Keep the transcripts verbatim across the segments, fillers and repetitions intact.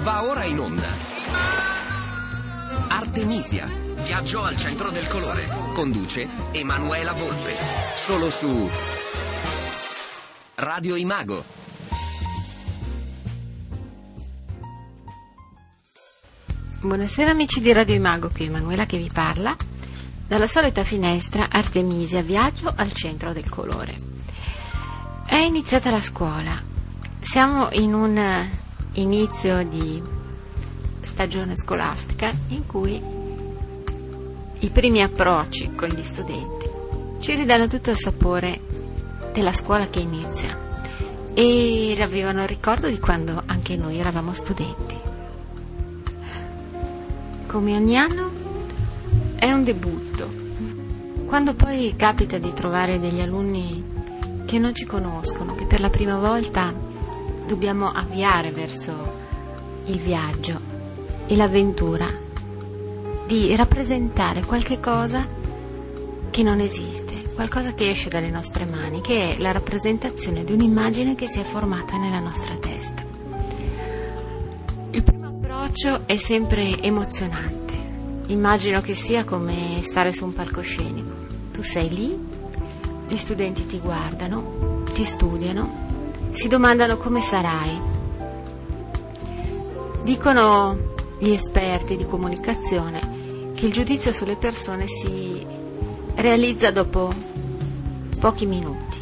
Va ora in onda Artemisia, viaggio al centro del colore. Conduce Emanuela Volpe. Solo su Radio Imago. Buonasera amici di Radio Imago, qui Emanuela che vi parla. Dalla solita finestra Artemisia, viaggio al centro del colore. È iniziata la scuola. Siamo in un inizio di stagione scolastica in cui i primi approcci con gli studenti ci ridanno tutto il sapore della scuola che inizia e ravvivano il ricordo di quando anche noi eravamo studenti. Come ogni anno è un debutto. Quando poi capita di trovare degli alunni che non ci conoscono, che per la prima volta dobbiamo avviare verso il viaggio e l'avventura di rappresentare qualche cosa che non esiste, qualcosa che esce dalle nostre mani, che è la rappresentazione di un'immagine che si è formata nella nostra testa. Il primo approccio è sempre emozionante. Immagino che sia come stare su un palcoscenico. Tu sei lì, gli studenti ti guardano, ti studiano, si domandano come sarai. Dicono gli esperti di comunicazione che il giudizio sulle persone si realizza dopo pochi minuti.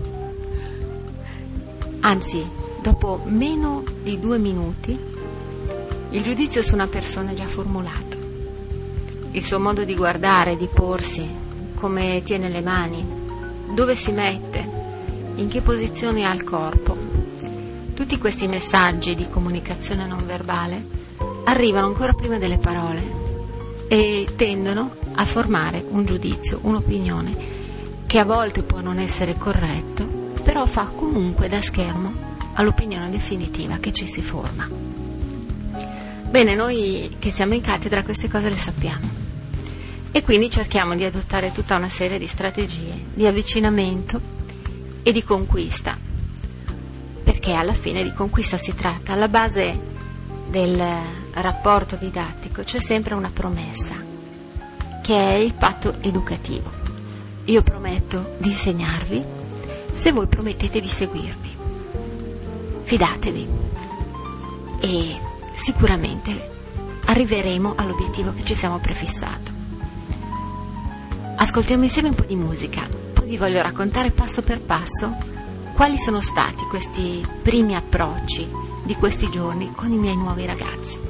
Anzi, dopo meno di due minuti, il giudizio su una persona è già formulato. Il suo modo di guardare, di porsi, come tiene le mani, dove si mette, in che posizione ha il corpo. Tutti questi messaggi di comunicazione non verbale arrivano ancora prima delle parole e tendono a formare un giudizio, un'opinione che a volte può non essere corretto, però fa comunque da schermo all'opinione definitiva che ci si forma. Bene, noi che siamo in cattedra queste cose le sappiamo e quindi cerchiamo di adottare tutta una serie di strategie di avvicinamento e di conquista, perché alla fine di conquista si tratta. Alla base del rapporto didattico c'è sempre una promessa, che è il patto educativo. Io prometto di insegnarvi se voi promettete di seguirmi. Fidatevi e sicuramente arriveremo all'obiettivo che ci siamo prefissato. Ascoltiamo insieme un po' di musica, poi vi voglio raccontare passo per passo quali sono stati questi primi approcci di questi giorni con i miei nuovi ragazzi.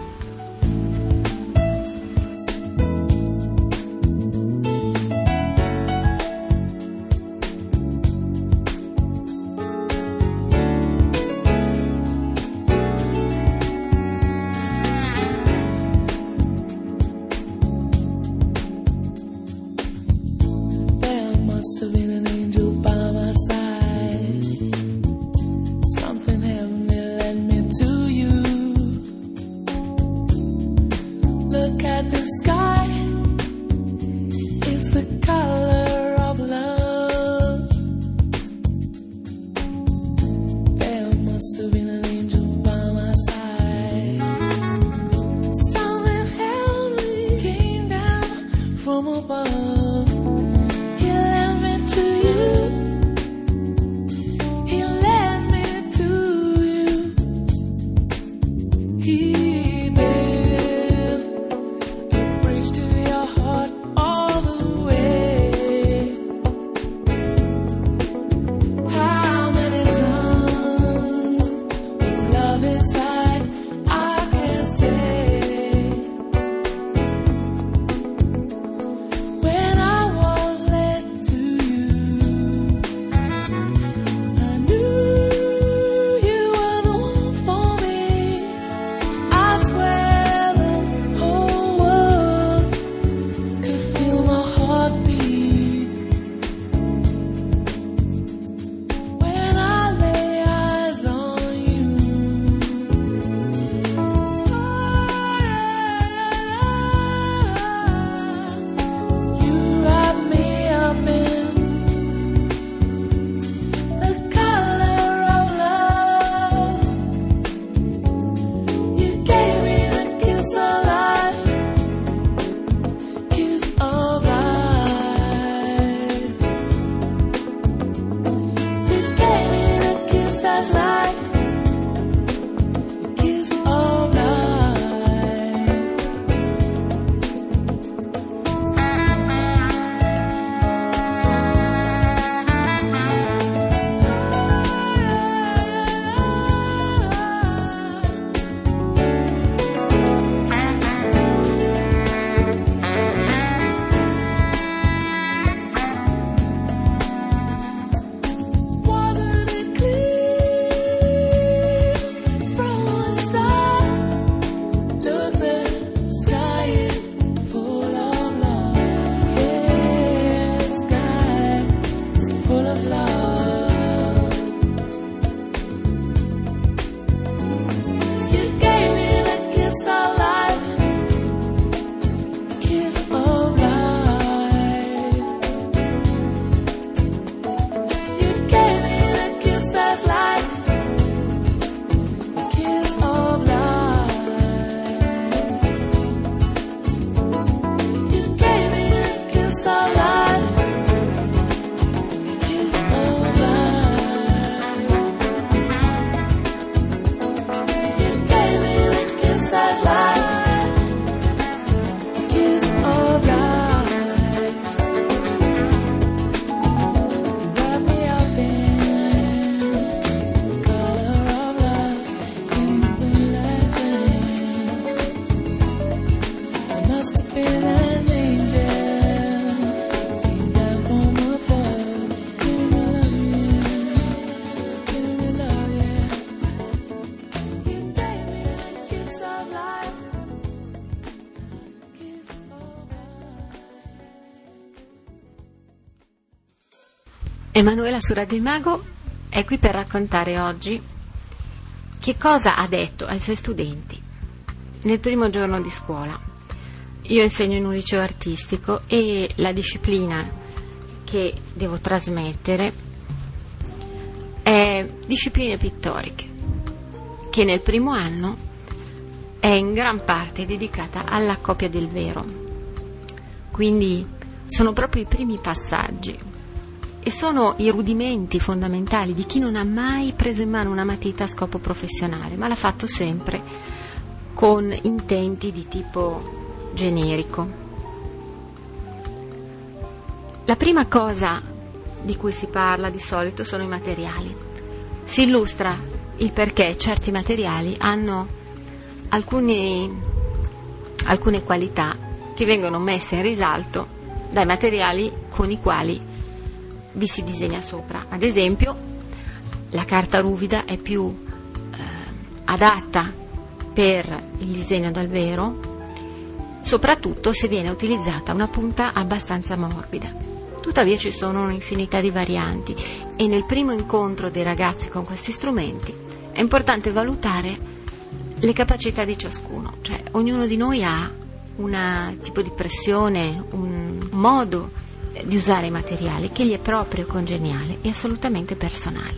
Emanuela su Radio Imago è qui per raccontare oggi che cosa ha detto ai suoi studenti nel primo giorno di scuola. Io insegno in un liceo artistico e la disciplina che devo trasmettere è discipline pittoriche, che nel primo anno è in gran parte dedicata alla copia del vero. Quindi sono proprio i primi passaggi e sono i rudimenti fondamentali di chi non ha mai preso in mano una matita a scopo professionale, ma l'ha fatto sempre con intenti di tipo generico. La prima cosa di cui si parla di solito sono i materiali. Si illustra il perché certi materiali hanno alcuni, alcune qualità che vengono messe in risalto dai materiali con i quali vi si disegna sopra. Ad esempio, la carta ruvida è più eh, adatta per il disegno dal vero, soprattutto se viene utilizzata una punta abbastanza morbida. Tuttavia ci sono un'infinità di varianti e nel primo incontro dei ragazzi con questi strumenti è importante valutare le capacità di ciascuno, cioè ognuno di noi ha un tipo di pressione, un modo di usare i materiali che gli è proprio, congeniale e assolutamente personale.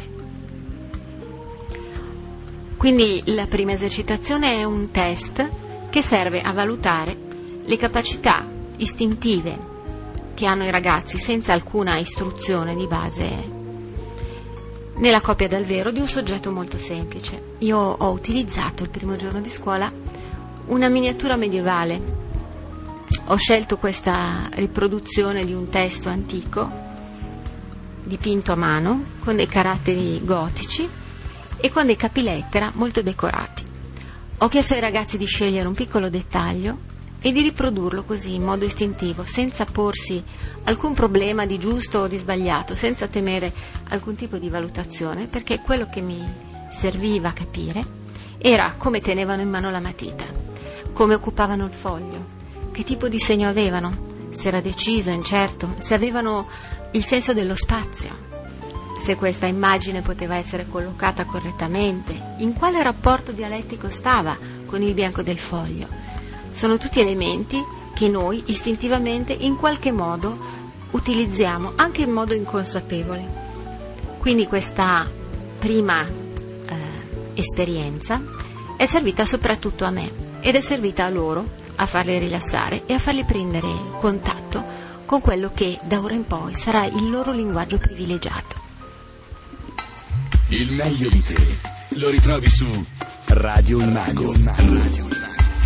Quindi la prima esercitazione è un test che serve a valutare le capacità istintive che hanno i ragazzi senza alcuna istruzione di base nella copia dal vero di un soggetto molto semplice. Io ho utilizzato il primo giorno di scuola una miniatura medievale. Ho scelto questa riproduzione di un testo antico dipinto a mano con dei caratteri gotici e con dei capilettera molto decorati. Ho chiesto ai ragazzi di scegliere un piccolo dettaglio e di riprodurlo così in modo istintivo, senza porsi alcun problema di giusto o di sbagliato, senza temere alcun tipo di valutazione, perché quello che mi serviva a capire era come tenevano in mano la matita, come occupavano il foglio, che tipo di segno avevano, se era deciso, incerto, se avevano il senso dello spazio, se questa immagine poteva essere collocata correttamente, in quale rapporto dialettico stava con il bianco del foglio. Sono tutti elementi che noi istintivamente in qualche modo utilizziamo, anche in modo inconsapevole. Quindi questa prima eh, esperienza è servita soprattutto a me ed è servita a loro a farli rilassare e a farli prendere contatto con quello che da ora in poi sarà il loro linguaggio privilegiato. Il meglio di te lo ritrovi su Radio Imago. Radio Imago.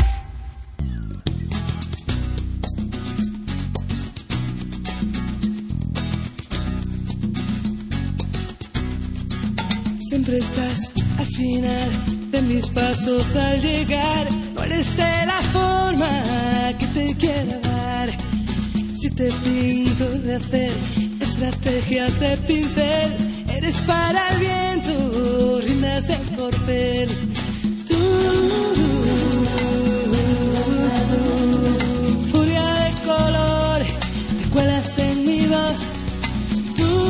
Siempre estás al final de mis pasos al llegar. No eres de la forma que te quiero dar. Si te pinto de hacer estrategias de pincel, eres para el viento, riendas de corcel. Tú, furia de color, te cuelas en mi voz. Tú,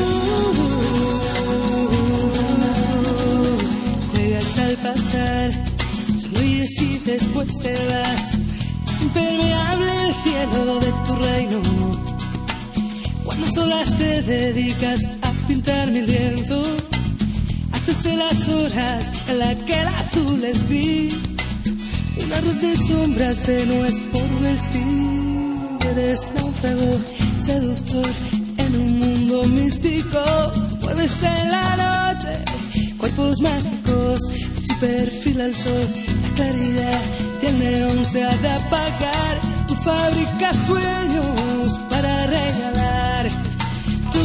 juegas al pasar, sonríes y después te vas. Es impermeable el cielo de tu reino. Cuando solas te dedicas a pintar mi lienzo, haces de las horas en la que el azul es gris una red de sombras de nuez por vestir. Eres náufrago, seductor en un mundo místico. Mueves en la noche cuerpos mágicos. Si perfila el sol, la claridad y el neón se ha de apagar. Tú fabricas sueños para regalar. Tú,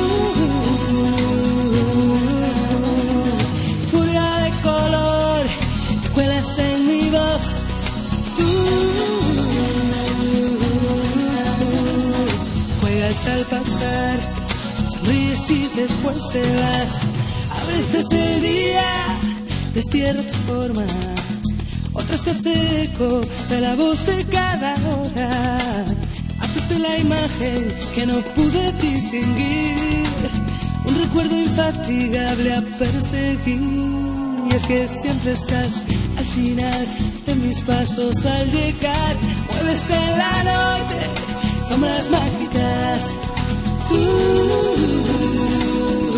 furia de color, te cuelas en mi voz. Tú, juegas al pasar, sonríes y después te vas. A veces el día destierra tu forma, otras te hace eco de la voz de cada hora. Haces de la imagen que no pude distinguir un un recuerdo infatigable a perseguir. Y es que siempre estás al final de mis pasos al llegar. Mueves en la noche sombras mágicas. Tú.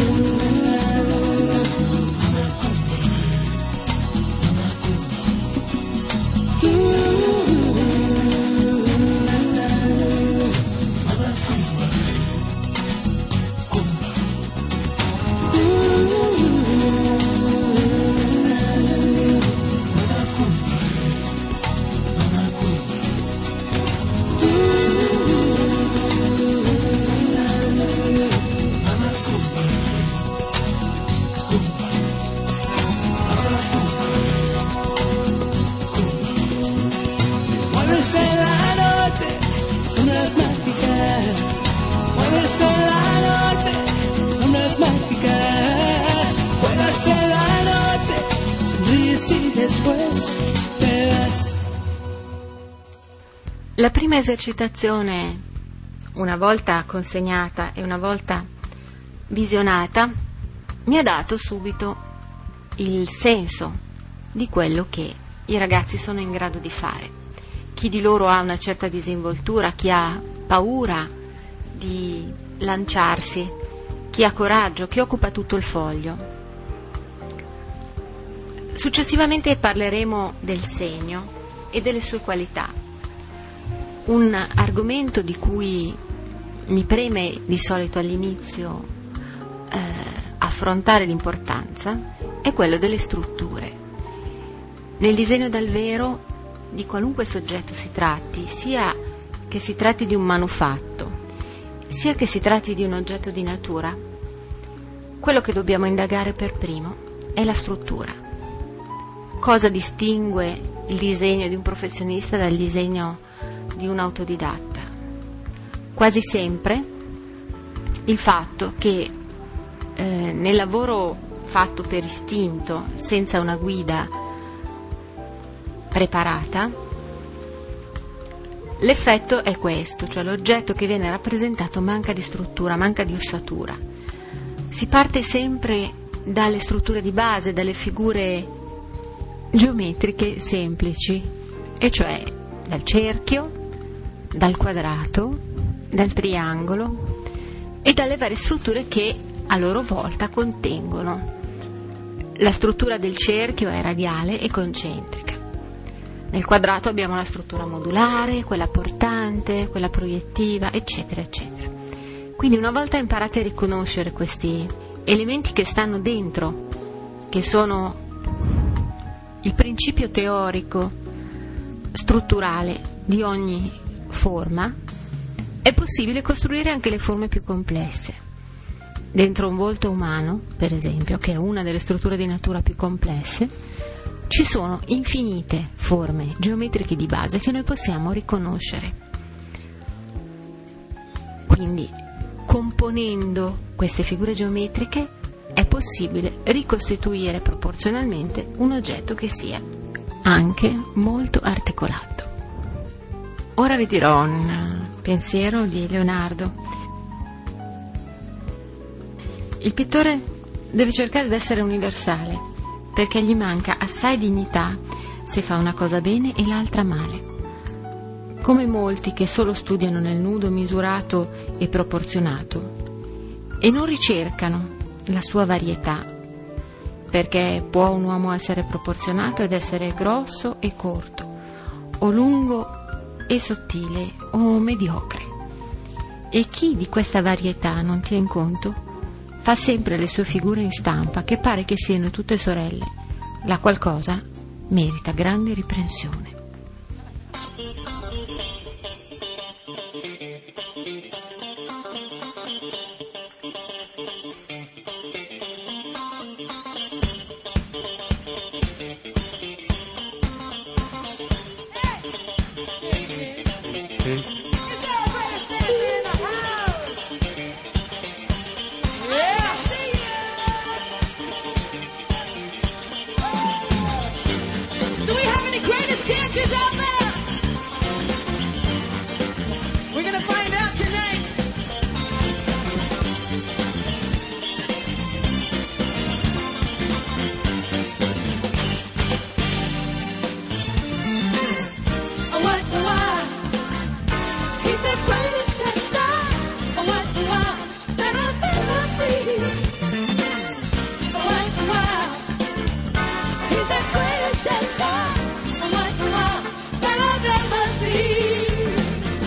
La prima esercitazione, una volta consegnata e una volta visionata, mi ha dato subito il senso di quello che i ragazzi sono in grado di fare. Chi di loro ha una certa disinvoltura, chi ha paura di lanciarsi, chi ha coraggio, chi occupa tutto il foglio. Successivamente parleremo del segno e delle sue qualità. Un argomento di cui mi preme di solito all'inizio eh, affrontare l'importanza è quello delle strutture. Nel disegno dal vero di qualunque soggetto si tratti, sia che si tratti di un manufatto, sia che si tratti di un oggetto di natura, quello che dobbiamo indagare per primo è la struttura. Cosa distingue il disegno di un professionista dal disegno di un autodidatta? Quasi sempre il fatto che eh, nel lavoro fatto per istinto, senza una guida preparata, l'effetto è questo, cioè l'oggetto che viene rappresentato manca di struttura, manca di ossatura. Si parte sempre dalle strutture di base, dalle figure geometriche semplici, e cioè dal cerchio, dal quadrato, dal triangolo e dalle varie strutture che a loro volta contengono. La struttura del cerchio è radiale e concentrica. Nel quadrato abbiamo la struttura modulare, quella portante, quella proiettiva, eccetera, eccetera. Quindi una volta imparate a riconoscere questi elementi che stanno dentro, che sono il principio teorico strutturale di ogni forma, è possibile costruire anche le forme più complesse. Dentro un volto umano, per esempio, che è una delle strutture di natura più complesse, ci sono infinite forme geometriche di base che noi possiamo riconoscere. Quindi, componendo queste figure geometriche, è possibile ricostituire proporzionalmente un oggetto che sia anche molto articolato. Ora vi dirò un pensiero di Leonardo. Il pittore deve cercare di essere universale, perché gli manca assai dignità se fa una cosa bene e l'altra male. Come molti che solo studiano nel nudo misurato e proporzionato e non ricercano la sua varietà, perché può un uomo essere proporzionato ed essere grosso e corto, o lungo e sottile o mediocre. E chi di questa varietà non tiene conto fa sempre le sue figure in stampa che pare che siano tutte sorelle, la qual cosa merita grande riprensione. Do we have any greatest dancers out there? We're gonna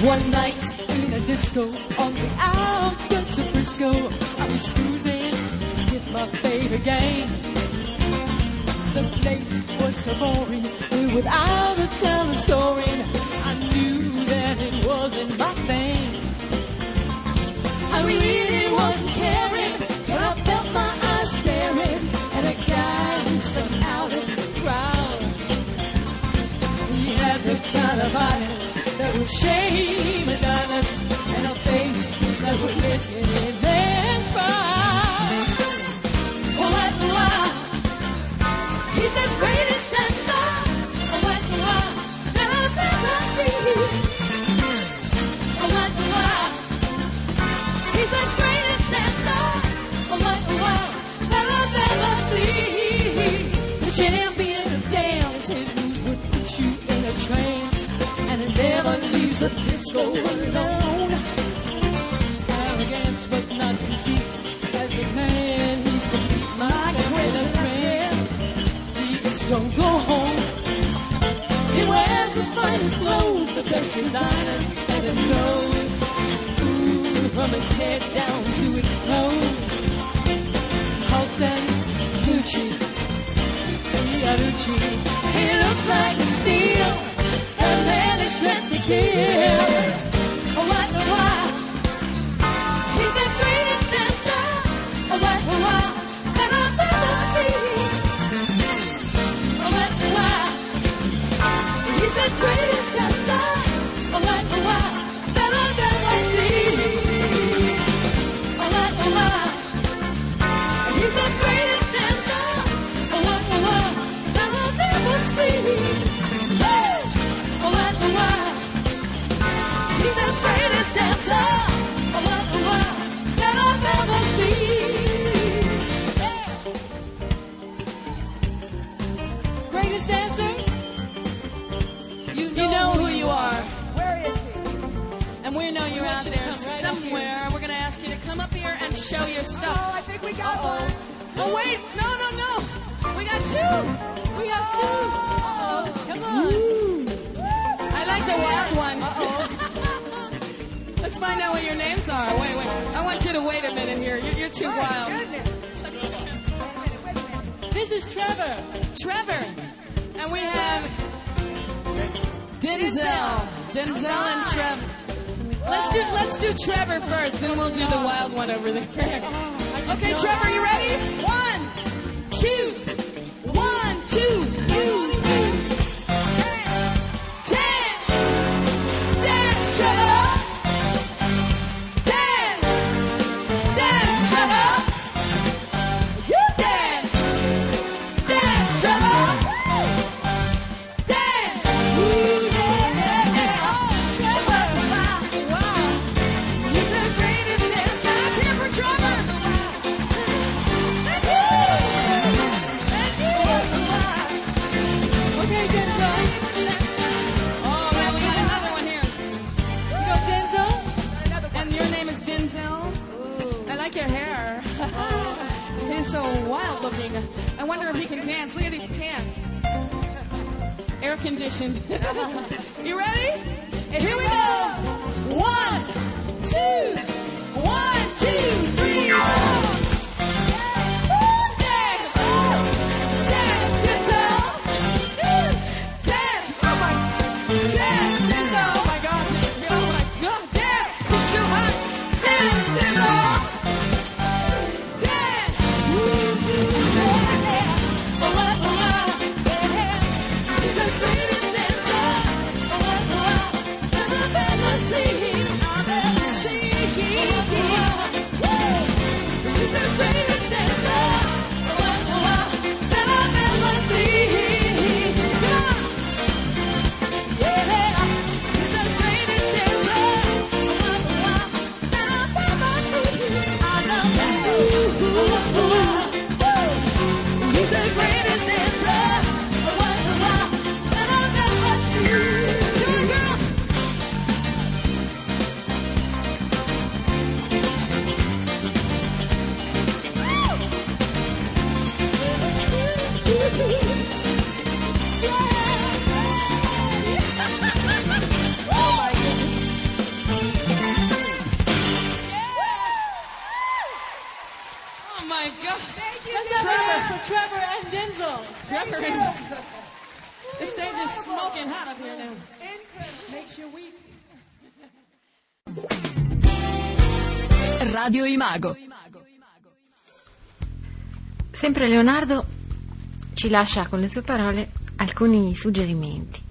One night in a disco on the outskirts of Frisco, I was cruising with my favorite gang. The place was so boring, without a tell a story. I knew that it wasn't my thing. I really wasn't caring, but I felt my eyes staring at a guy who stuck out in the crowd. He had the kind of eyes that would shame and honest, and a face that would make it then frown. Oh, what do I? He's the greatest dancer. Oh, what do I? That I've ever seen. Oh, what do I? He's the greatest dancer. Oh, what do I? That I've ever seen. The champion of dance, his moves would put you in a trance, and it never leaves the disco alone. Arrogance but not conceit. As a man, he's complete. My great friend, he just don't go home. He wears the finest clothes, the best designers ever knows. Ooh, from his head down to his toes. Halston, Gucci, Fiorucci. He looks like a steel. The man is dressed to kill. Oh, what the why? He's the greatest dancer. Oh, what the why? That I've ever seen. Oh, what the why? He's the greatest dancer. Oh, what the why? That I've ever seen. Oh, what the why? He's the greatest dancer. Oh, what the why? That I've ever seen. He's the greatest dancer, oh, what, what, that I've ever seen. Greatest dancer? You know, you know who you are. Where is he? And we know you're out there right somewhere. We're going to ask you to come up here and show your stuff. Oh, I think we got Uh-oh. one. Oh, wait. No, no, no. We got two. We got two. Uh-oh. Come on. Ooh. I like the wild one. Uh-oh. Let's find out what your names are. Wait, wait. I want you to wait a minute here. You're, you're too Oh, wild. goodness. Let's do it. Wait a minute, wait a minute. This is Trevor. Trevor. And we have Denzel. Denzel and Trevor. Let's do let's do Trevor first, then we'll do the wild one over there. Okay, Trevor, you ready? One, two, one, two, you. So wild looking. I wonder if he can dance. Look at these pants. Air conditioned. You ready? And here we go. One, two, one, two, three, four. Dance. Dance, Denzel. Dance. Oh my. Dance, Denzel. Oh my gosh. Oh my God. Dance. It's too hot. Dance, Denzel. I've ever seen, I've ever seen. Radio Imago. Sempre Leonardo ci lascia con le sue parole alcuni suggerimenti.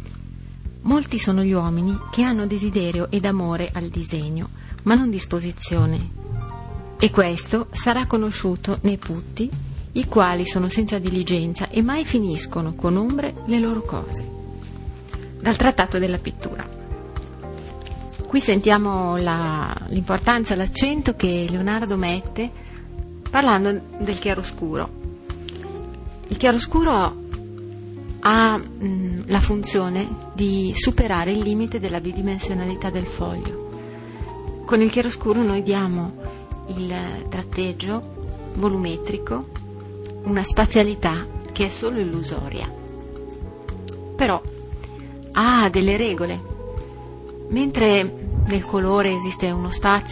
Molti sono gli uomini che hanno desiderio ed amore al disegno, ma non disposizione. E questo sarà conosciuto nei putti, i quali sono senza diligenza e mai finiscono con ombre le loro cose. Dal Trattato della pittura. Qui sentiamo la, l'importanza, l'accento che Leonardo mette parlando del chiaroscuro. Il chiaroscuro ha mh, la funzione di superare il limite della bidimensionalità del foglio. Con il chiaroscuro noi diamo il tratteggio volumetrico, una spazialità che è solo illusoria. Però ha delle regole. Mentre nel colore esiste uno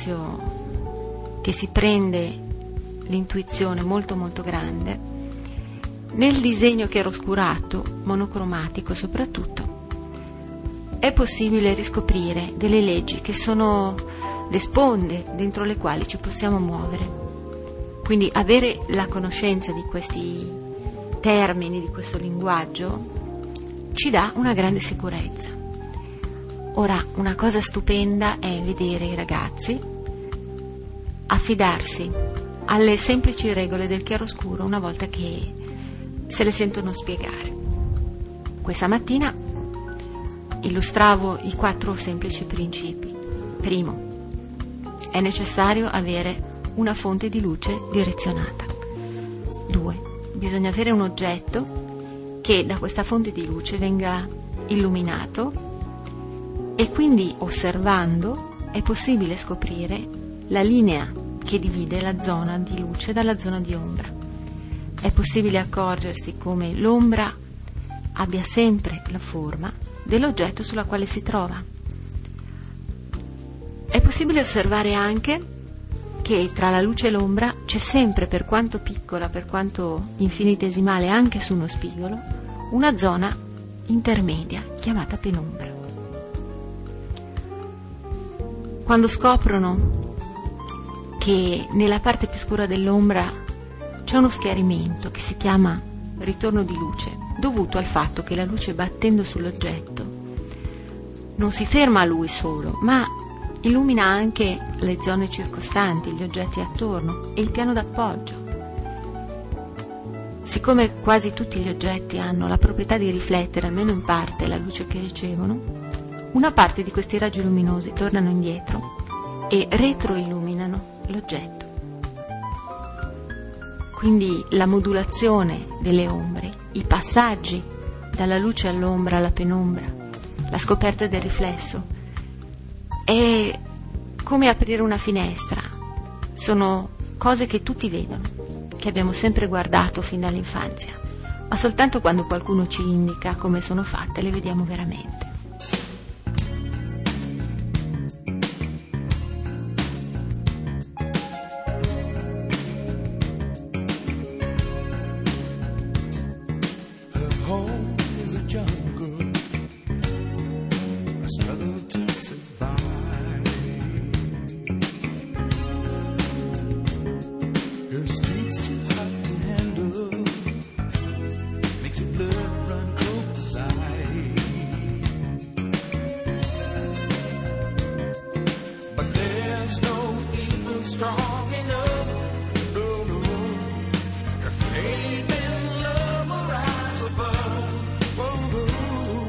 spazio che si prende l'intuizione molto molto grande, nel disegno chiaroscurato, monocromatico soprattutto, è possibile riscoprire delle leggi che sono le sponde dentro le quali ci possiamo muovere. Quindi avere la conoscenza di questi termini, di questo linguaggio, ci dà una grande sicurezza. Ora, una cosa stupenda è vedere i ragazzi affidarsi alle semplici regole del chiaroscuro una volta che se le sentono spiegare. Questa mattina illustravo i quattro semplici principi. Primo, è necessario avere una fonte di luce direzionata. Due, bisogna avere un oggetto che da questa fonte di luce venga illuminato e quindi osservando è possibile scoprire la linea che divide la zona di luce dalla zona di ombra. È possibile accorgersi come l'ombra abbia sempre la forma dell'oggetto sulla quale si trova. È possibile osservare anche che tra la luce e l'ombra c'è sempre, per quanto piccola, per quanto infinitesimale anche su uno spigolo, una zona intermedia chiamata penombra. Quando scoprono che nella parte più scura dell'ombra c'è uno schiarimento che si chiama ritorno di luce, dovuto al fatto che la luce, battendo sull'oggetto, non si ferma a lui solo, ma illumina anche le zone circostanti, gli oggetti attorno e il piano d'appoggio. Siccome quasi tutti gli oggetti hanno la proprietà di riflettere almeno in parte la luce che ricevono, una parte di questi raggi luminosi tornano indietro e retroilluminano l'oggetto. Quindi la modulazione delle ombre, i passaggi dalla luce all'ombra alla penombra, la scoperta del riflesso, è come aprire una finestra. Sono cose che tutti vedono, che abbiamo sempre guardato fin dall'infanzia, ma soltanto quando qualcuno ci indica come sono fatte le vediamo veramente. Faith in love will rise above. Whoa, whoa.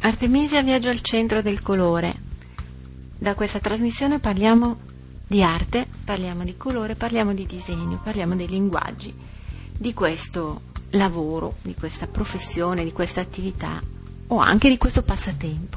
Artemisia Viaggio al centro del colore. Da questa trasmissione parliamo di arte, parliamo di colore, parliamo di disegno, parliamo dei linguaggi, di questo lavoro, di questa professione, di questa attività o anche di questo passatempo.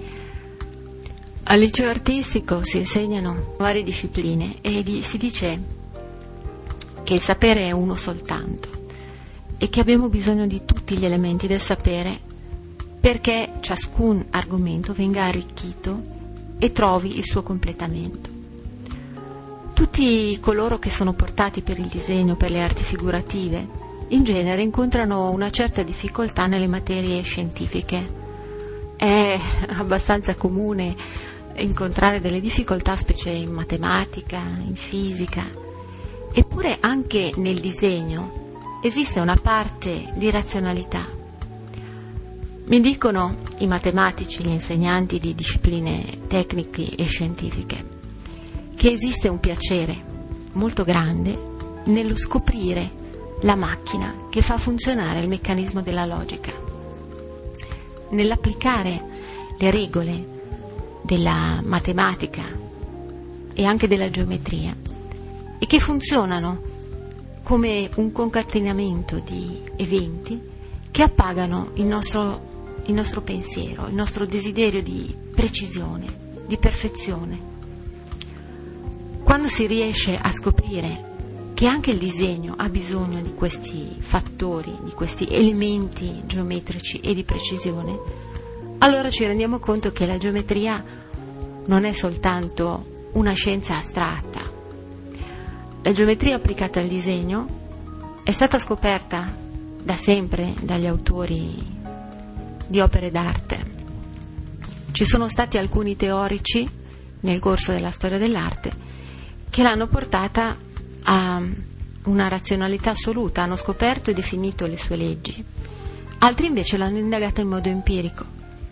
Al liceo artistico si insegnano varie discipline e di, si dice che il sapere è uno soltanto e che abbiamo bisogno di tutti gli elementi del sapere perché ciascun argomento venga arricchito e trovi il suo completamento. Tutti coloro che sono portati per il disegno, per le arti figurative, in genere incontrano una certa difficoltà nelle materie scientifiche. È abbastanza comune incontrare delle difficoltà, specie in matematica, in fisica, eppure anche nel disegno esiste una parte di razionalità. Mi dicono i matematici, gli insegnanti di discipline tecniche e scientifiche, che esiste un piacere molto grande nello scoprire la macchina che fa funzionare il meccanismo della logica, nell'applicare le regole della matematica e anche della geometria e che funzionano come un concatenamento di eventi che appagano il nostro il nostro pensiero, il nostro desiderio di precisione, di perfezione. Quando si riesce a scoprire che anche il disegno ha bisogno di questi fattori, di questi elementi geometrici e di precisione, allora ci rendiamo conto che la geometria non è soltanto una scienza astratta. La geometria applicata al disegno è stata scoperta da sempre dagli autori di opere d'arte. Ci sono stati alcuni teorici nel corso della storia dell'arte che l'hanno portata a una razionalità assoluta, hanno scoperto e definito le sue leggi. Altri invece l'hanno indagata in modo empirico.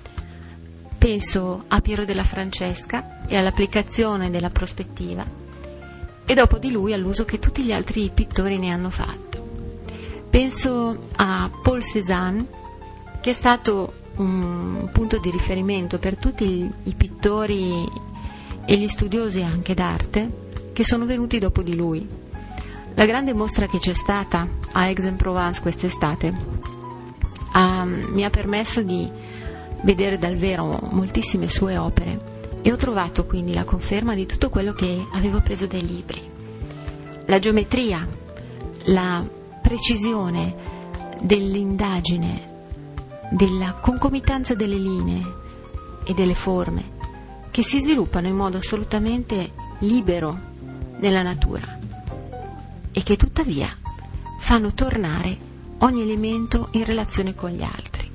Penso a Piero della Francesca e all'applicazione della prospettiva e dopo di lui all'uso che tutti gli altri pittori ne hanno fatto. Penso a Paul Cézanne, che è stato un punto di riferimento per tutti i pittori e gli studiosi anche d'arte che sono venuti dopo di lui. La grande mostra che c'è stata a Aix-en-Provence quest'estate um, mi ha permesso di vedere dal vero moltissime sue opere e ho trovato quindi la conferma di tutto quello che avevo preso dai libri. La geometria, la precisione dell'indagine, della concomitanza delle linee e delle forme che si sviluppano in modo assolutamente libero nella natura e che tuttavia fanno tornare ogni elemento in relazione con gli altri.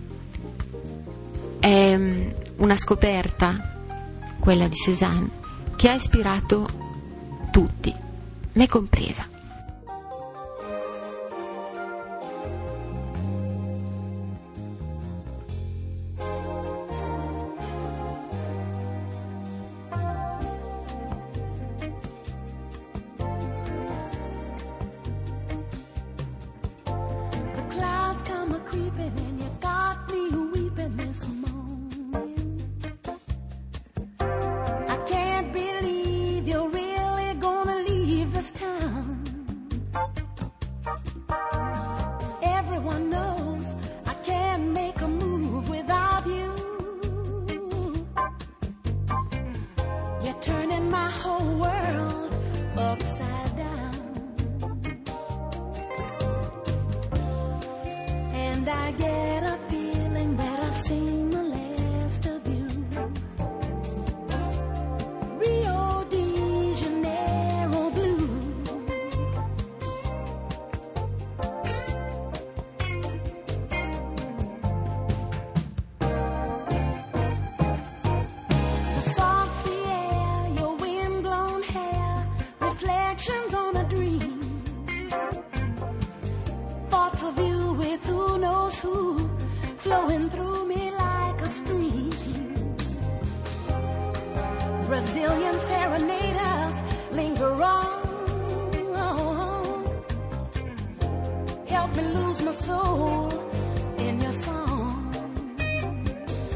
È una scoperta, quella di Cézanne, che ha ispirato tutti, me compresa. Brazilian serenaders linger on. Help me lose my soul in your song.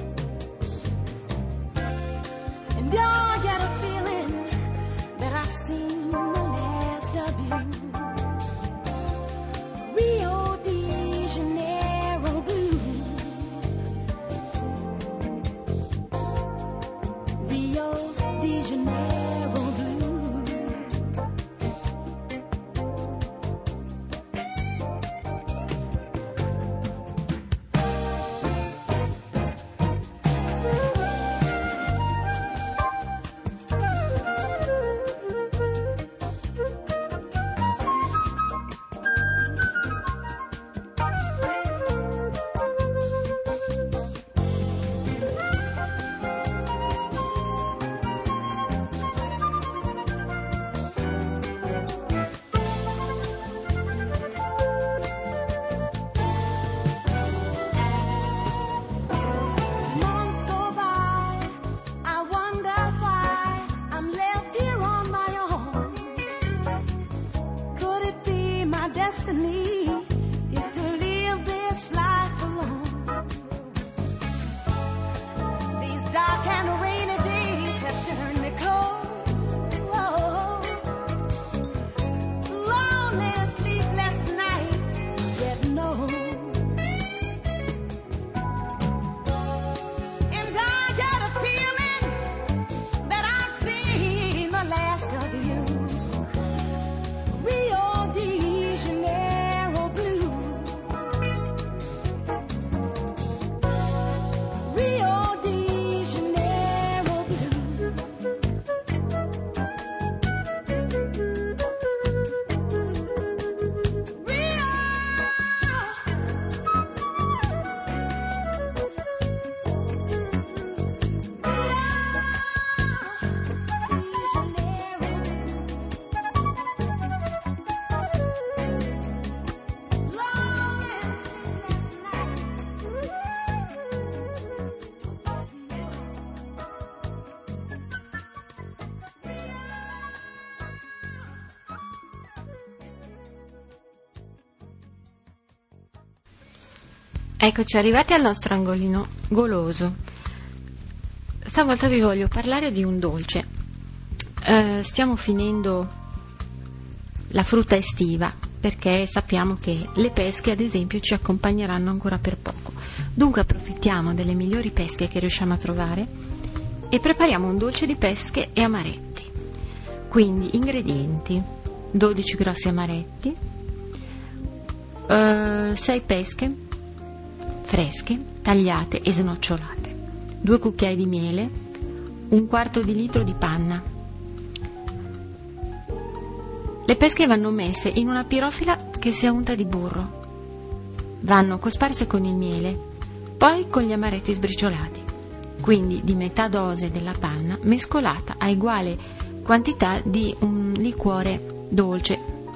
Eccoci arrivati al nostro angolino goloso. Stavolta vi voglio parlare di un dolce. Eh, stiamo finendo la frutta estiva perché sappiamo che le pesche, ad esempio, ci accompagneranno ancora per poco. Dunque approfittiamo delle migliori pesche che riusciamo a trovare e prepariamo un dolce di pesche e amaretti. Quindi ingredienti: dodici grossi amaretti, eh, sei pesche fresche, tagliate e snocciolate, due cucchiai di miele, un quarto di litro di panna. Le pesche vanno messe in una pirofila che sia unta di burro, vanno cosparse con il miele, poi con gli amaretti sbriciolati, quindi di metà dose della panna mescolata a uguale quantità di un liquore dolce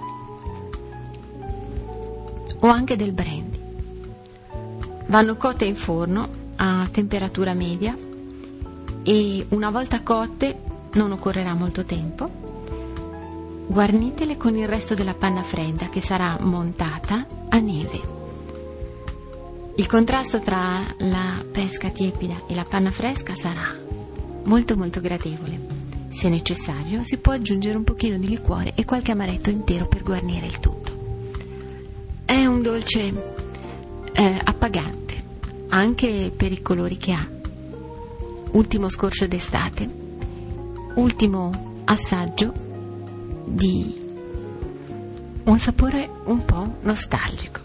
o anche del brandy. Vanno cotte in forno a temperatura media e una volta cotte, non occorrerà molto tempo, guarnitele con il resto della panna fredda che sarà montata a neve. Il contrasto tra la pesca tiepida e la panna fresca sarà molto molto gradevole. Se necessario si può aggiungere un pochino di liquore e qualche amaretto intero per guarnire il tutto. È un dolce eh, appagante anche per i colori che ha. Ultimo scorcio d'estate, ultimo assaggio di un sapore un po' nostalgico.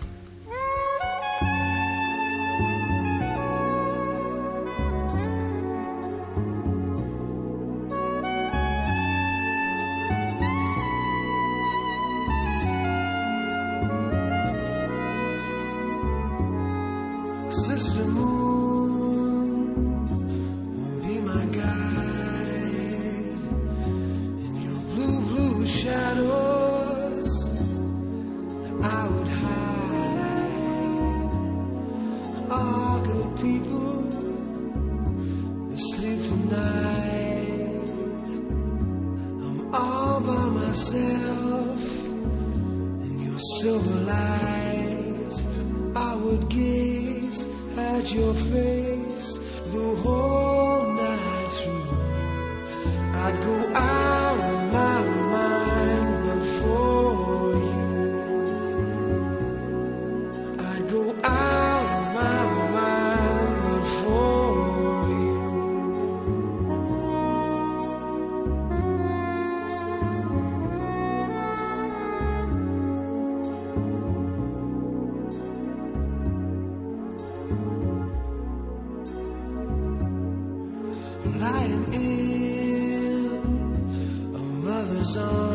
Sister Moon will be my guide in your blue, blue shadows. I would hide. All good people asleep tonight. I'm all by myself in your silver light. I would gaze at your face the whole night through. I'd go out of my mind but for you. I'd go out of my mind but for you. Lying in a mother's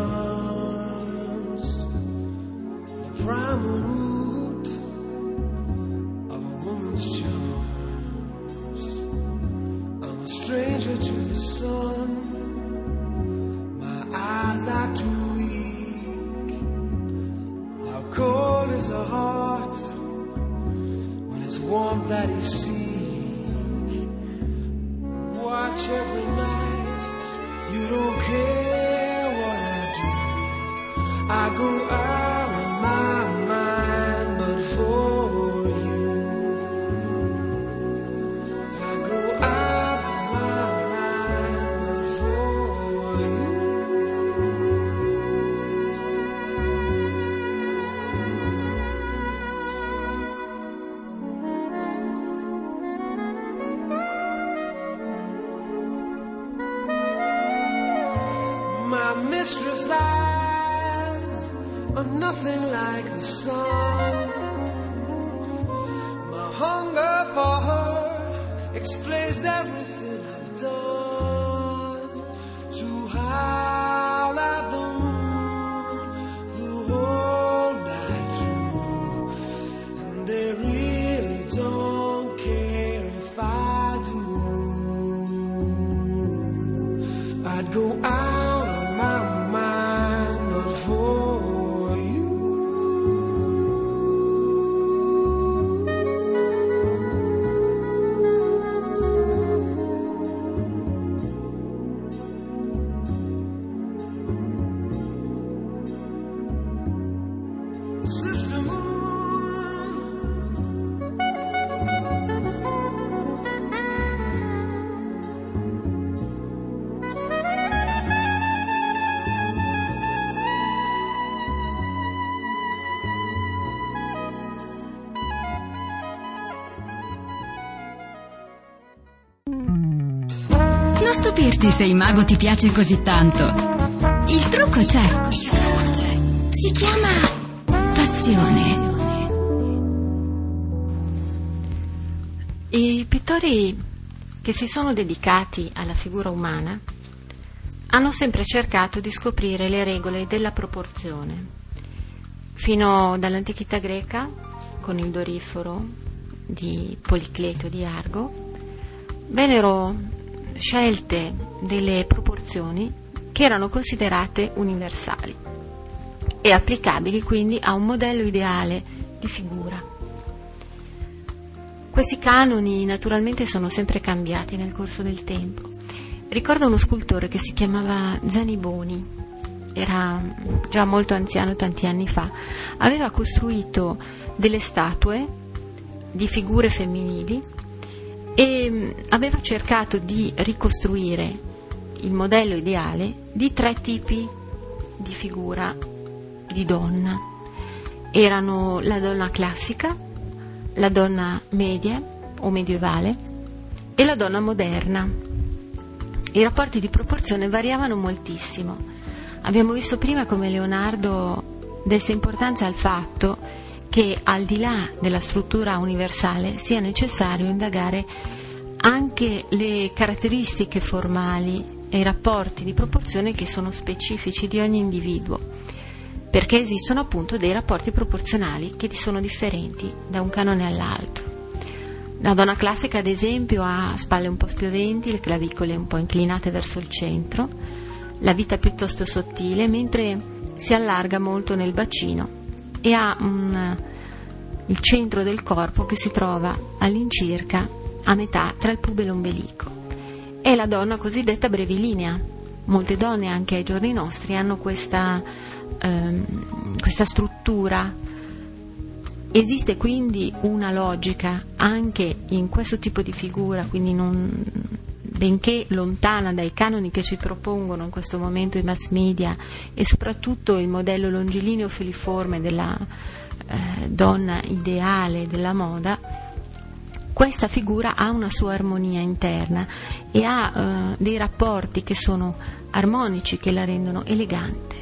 arms, the primal root of a woman's charms. I'm a stranger to the sun, my eyes are too weak. How cold is a heart when it's warmth that he seeks? Watch every night, you don't care what I do. I go out of my mind but for you. I go out of my mind but for you. My mistress' eyes are nothing like the sun. My hunger for her explains everything I've done. To howl at the moon the whole night through, and they really don't care if I do. I'd go out of my mind but for you. Sister Moon, stupirti se il mago ti piace così tanto. Il trucco c'è. Il trucco c'è. Si chiama passione. I pittori che si sono dedicati alla figura umana hanno sempre cercato di scoprire le regole della proporzione. Fino dall'antichità greca, con il Doriforo di Policleto di Argo, vennero scelte delle proporzioni che erano considerate universali e applicabili quindi a un modello ideale di figura. Questi canoni naturalmente sono sempre cambiati nel corso del tempo. Ricordo uno scultore che si chiamava Zaniboni, era già molto anziano tanti anni fa, aveva costruito delle statue di figure femminili e aveva cercato di ricostruire il modello ideale di tre tipi di figura di donna. Erano la donna classica, la donna media o medievale e la donna moderna. I rapporti di proporzione variavano moltissimo. Abbiamo visto prima come Leonardo desse importanza al fatto che al di là della struttura universale sia necessario indagare anche le caratteristiche formali e i rapporti di proporzione che sono specifici di ogni individuo, perché esistono appunto dei rapporti proporzionali che sono differenti da un canone all'altro. La donna classica, ad esempio, ha spalle un po' spioventi, le clavicole un po' inclinate verso il centro, la vita piuttosto sottile, mentre si allarga molto nel bacino e ha un, il centro del corpo che si trova all'incirca a metà tra il pube e l'ombelico. È la donna cosiddetta brevilinea. Molte donne anche ai giorni nostri hanno questa, ehm, questa struttura. Esiste quindi una logica anche in questo tipo di figura, quindi non, benché lontana dai canoni che ci propongono in questo momento i mass media e soprattutto il modello longilineo filiforme della eh, donna ideale della moda, questa figura ha una sua armonia interna e ha eh, dei rapporti che sono armonici, che la rendono elegante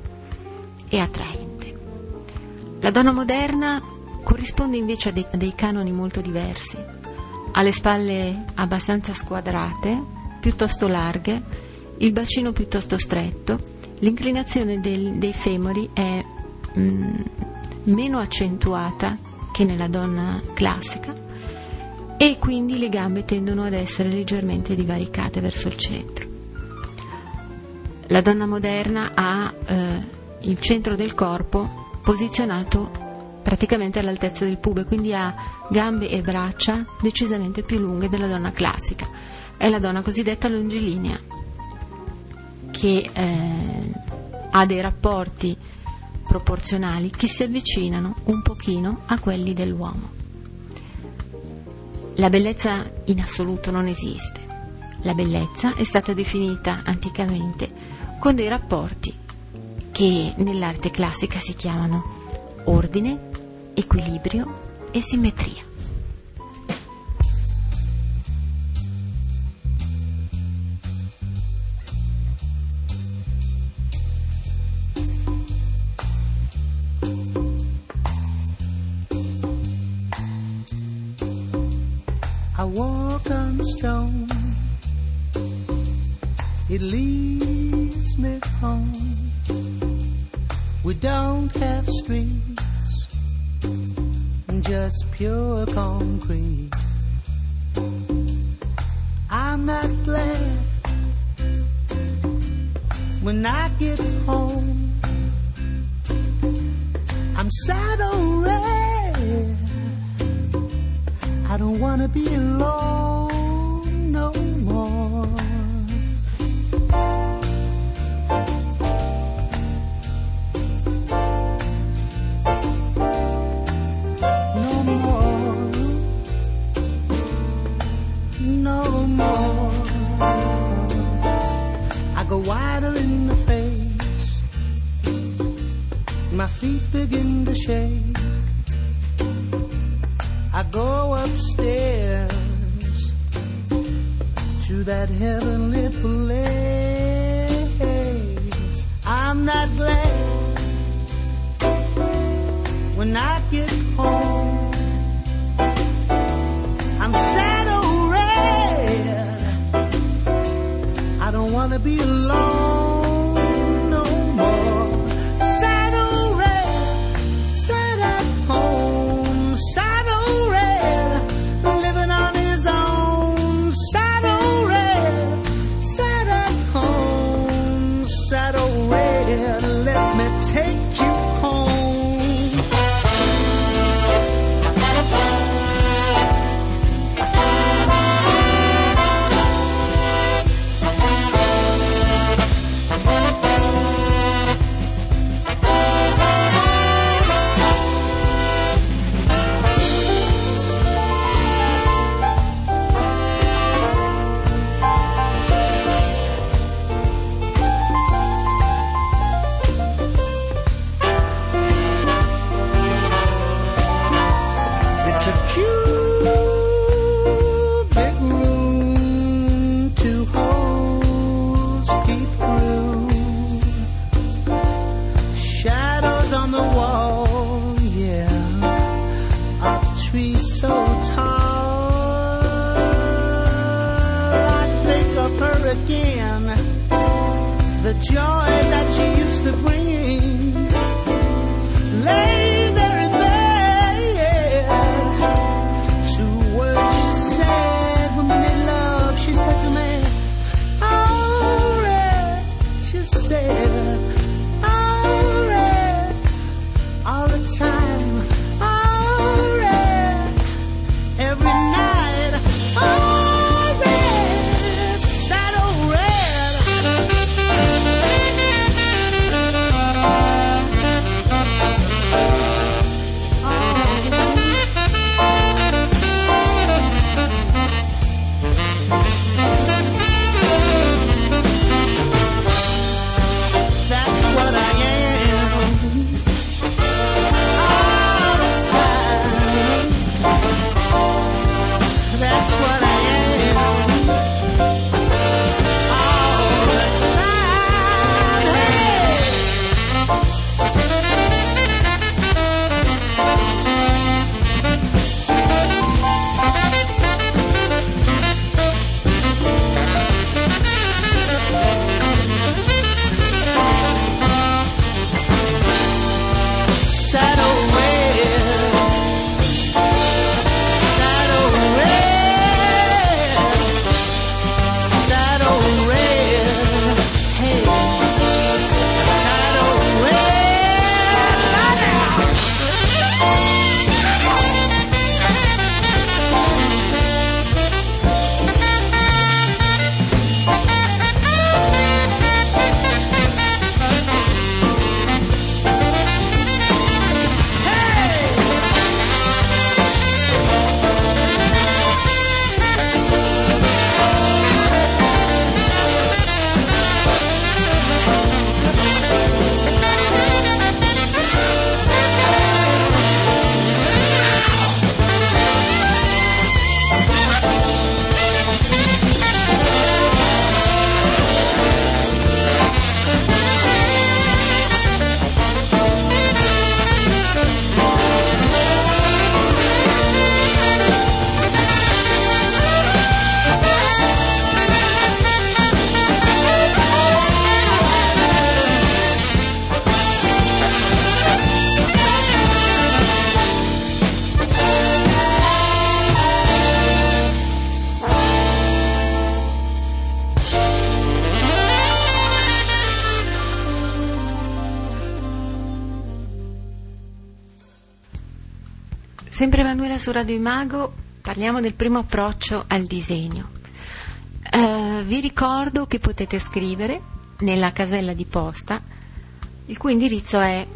e attraente. La donna moderna corrisponde invece a dei, a dei canoni molto diversi. Ha le spalle abbastanza squadrate, piuttosto larghe, il bacino piuttosto stretto, l'inclinazione del, dei femori è mm, meno accentuata che nella donna classica e quindi le gambe tendono ad essere leggermente divaricate verso il centro. La donna moderna ha eh, il centro del corpo posizionato praticamente all'altezza del pube, quindi ha gambe e braccia decisamente più lunghe della donna classica. È la donna cosiddetta longilinea, che eh, ha dei rapporti proporzionali che si avvicinano un pochino a quelli dell'uomo. La bellezza in assoluto non esiste. La bellezza è stata definita anticamente con dei rapporti che nell'arte classica si chiamano ordine, equilibrio e simmetria. I walk on stone, it leads me home. We don't have streets, just pure concrete. I'm not glad when I get home. I'm sad already. I don't wanna be alone no more. No more. No more. I go wider in the face. My feet begin to shake. I go upstairs to that heavenly place. I'm not glad when I get home. I'm sad or red. I don't want to be alone no more. Sad or red, sad at home. Sad or red, living on his own. Sad or red, sad at home. Sad or red, let me take you home. The joy that she used to bring, lay there in bed. Two words she said when we made love. She said to me, alright. She said, alright. All the time, alright. Every night, alright. Sempre Emanuela su Radio Imago, parliamo del primo approccio al disegno. Uh, vi ricordo che potete scrivere nella casella di posta, il cui indirizzo è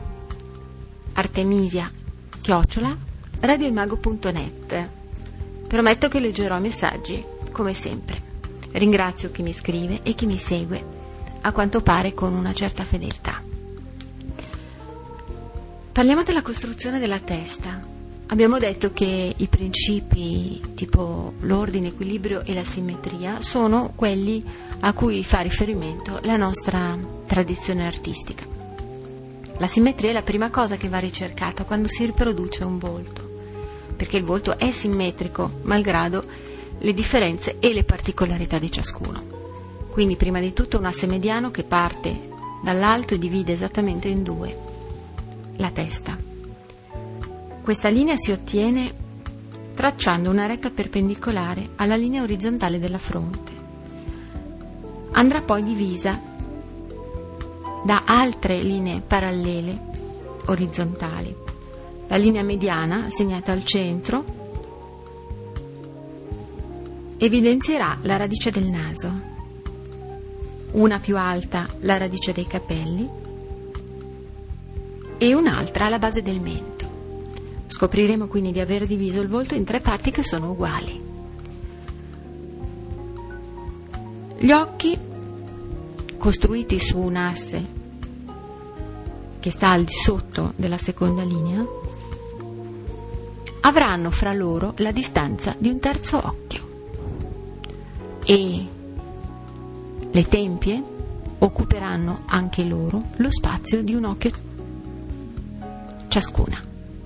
artemisia chiocciola radioimago punto net. Prometto che leggerò i messaggi, come sempre. Ringrazio chi mi scrive e chi mi segue, a quanto pare con una certa fedeltà. Parliamo della costruzione della testa. Abbiamo detto che i principi tipo l'ordine, l'equilibrio e la simmetria sono quelli a cui fa riferimento la nostra tradizione artistica. La simmetria è la prima cosa che va ricercata quando si riproduce un volto, perché il volto è simmetrico malgrado le differenze e le particolarità di ciascuno. Quindi prima di tutto un asse mediano che parte dall'alto e divide esattamente in due la testa. Questa linea si ottiene tracciando una retta perpendicolare alla linea orizzontale della fronte. Andrà poi divisa da altre linee parallele orizzontali. La linea mediana, segnata al centro, evidenzierà la radice del naso, una più alta la radice dei capelli e un'altra alla base del mento. Scopriremo quindi di aver diviso il volto in tre parti che sono uguali. Gli occhi, costruiti su un asse che sta al di sotto della seconda linea, avranno fra loro la distanza di un terzo occhio e le tempie occuperanno anche loro lo spazio di un occhio ciascuna.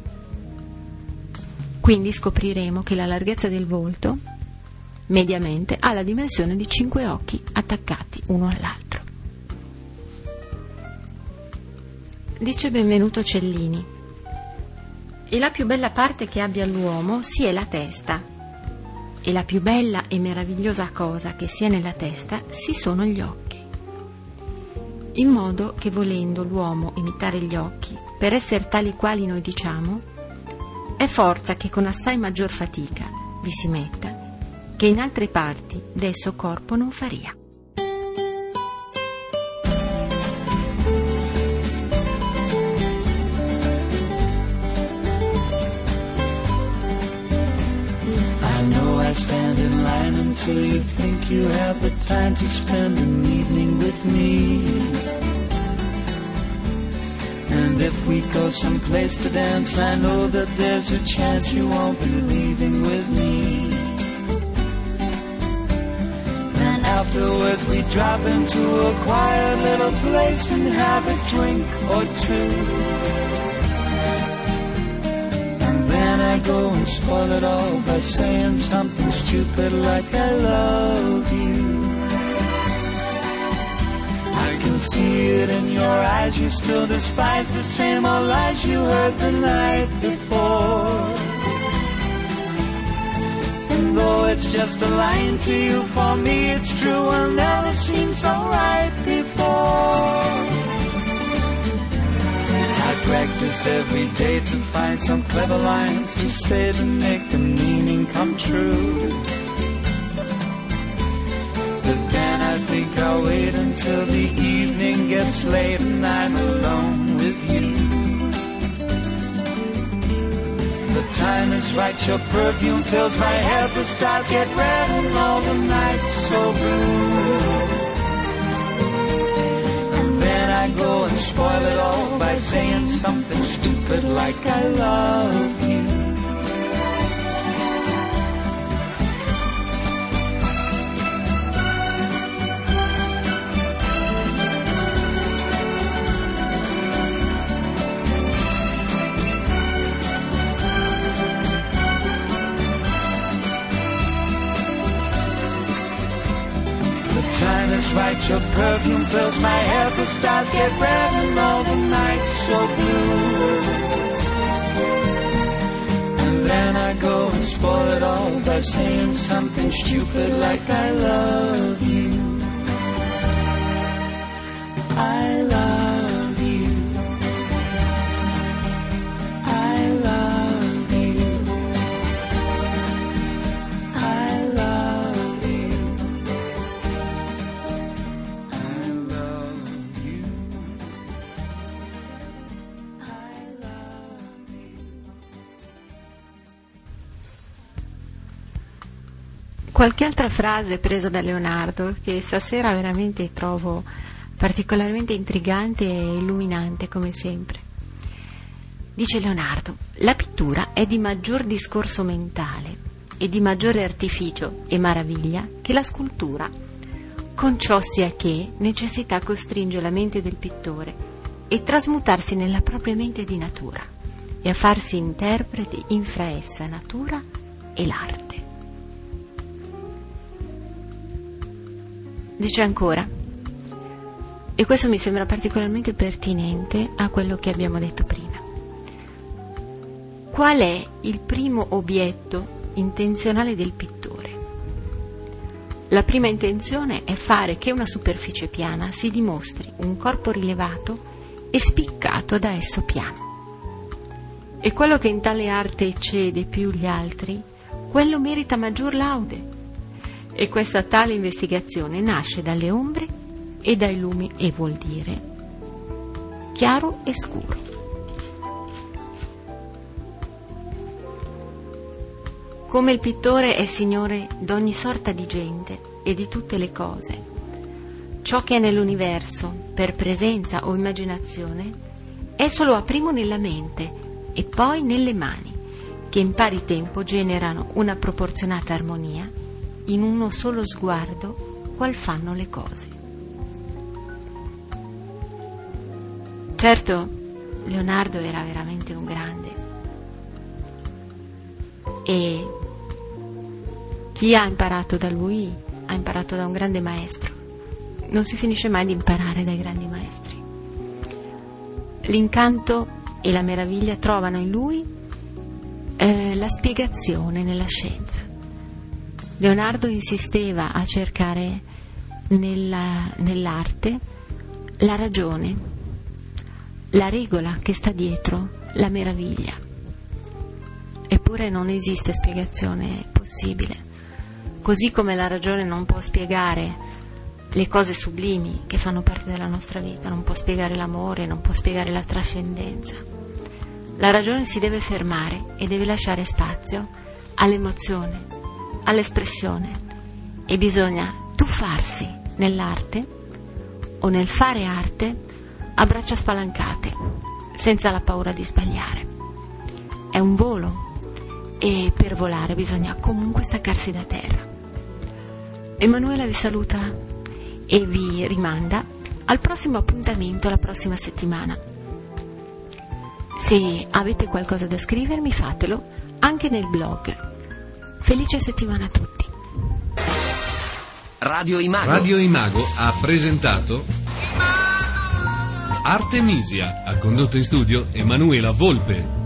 Quindi scopriremo che la larghezza del volto mediamente ha la dimensione di cinque occhi attaccati uno all'altro. Dice Benvenuto Cellini: e la più bella parte che abbia l'uomo sia la testa, e la più bella e meravigliosa cosa che sia nella testa si sono gli occhi. In modo che, volendo l'uomo imitare gli occhi per essere tali quali noi diciamo, è forza che con assai maggior fatica vi si metta, che in altre parti d'esso corpo non faria. I know I stand in line until you think you have the time to spend an evening with me. And if we go someplace to dance, I know that there's a chance you won't be leaving with me. Then afterwards we drop into a quiet little place and have a drink or two. And then I go and spoil it all by saying something stupid like I love you. I can see it in your eyes, you still despise the same old lies you heard the night before. And though it's just a line to you, for me it's true, will never seem so right before. I practice every day to find some clever lines to say to make the meaning come true. But then I think I'll wait until the evening gets late and I'm alone with you. The time is right, your perfume fills my head, the stars get red and all the nights so blue. And then I go and spoil it all by saying something stupid like I love you. Time is right, your perfume fills my head, the stars get red and all the nights so blue. And then I go and spoil it all by saying something stupid like I love you. I love you. I love you. I love you. Qualche altra frase presa da Leonardo che stasera veramente trovo particolarmente intrigante e illuminante come sempre. Dice Leonardo, la pittura è di maggior discorso mentale e di maggiore artificio e maraviglia che la scultura, con ciò sia che necessità costringe la mente del pittore e trasmutarsi nella propria mente di natura e a farsi interprete infra essa natura e l'arte. Dice ancora, e questo mi sembra particolarmente pertinente a quello che abbiamo detto prima: qual è il primo obietto intenzionale del pittore? La prima intenzione è fare che una superficie piana si dimostri un corpo rilevato e spiccato da esso piano. E quello che in tale arte eccede più gli altri, quello merita maggior laude. E questa tale investigazione nasce dalle ombre e dai lumi, e vuol dire chiaro e scuro. Come il pittore è signore d'ogni sorta di gente e di tutte le cose, ciò che è nell'universo, per presenza o immaginazione, è solo a primo nella mente e poi nelle mani, che in pari tempo generano una proporzionata armonia in uno solo sguardo, qual fanno le cose. Certo, Leonardo era veramente un grande, e chi ha imparato da lui ha imparato da un grande maestro. Non si finisce mai di imparare dai grandi maestri. L'incanto e la meraviglia trovano in lui eh, la spiegazione nella scienza. Leonardo insisteva a cercare nella, nell'arte la ragione, la regola che sta dietro la meraviglia. Eppure non esiste spiegazione possibile. Così come la ragione non può spiegare le cose sublimi che fanno parte della nostra vita, non può spiegare l'amore, non può spiegare la trascendenza. La ragione si deve fermare e deve lasciare spazio all'emozione, all'espressione, e bisogna tuffarsi nell'arte o nel fare arte a braccia spalancate, senza la paura di sbagliare. È un volo e per volare bisogna comunque staccarsi da terra. Emanuela vi saluta e vi rimanda al prossimo appuntamento la prossima settimana. Se avete qualcosa da scrivermi, fatelo anche nel blog. Felice settimana a tutti. Radio Imago. Radio Imago ha presentato Artemisia. Ha condotto in studio Emanuela Volpe.